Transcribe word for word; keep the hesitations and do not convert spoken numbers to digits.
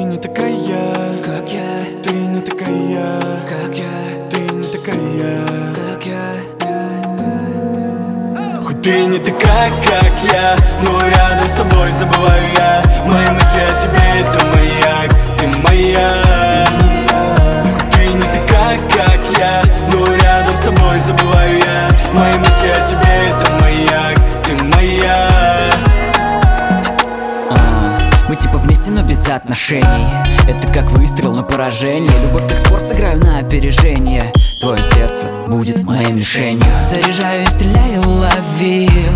не такая, как я. ты не такая, как я. ты не такая, как я. Хоть ты не такая, как я, но рядом с тобой забываю я. Мои мысли о тебе — это маяк, ты моя. Хоть ты не такая, как я, но рядом с тобой забываю я. Мои мысли о тебе — это маяк, ты моя. Мы типа вместе, но без отношений. Это как выстрел на поражение. Любовь как спорт, сыграю на опережение. Твое сердце будет моей мишенью. Заряжаю и стреляю, лови.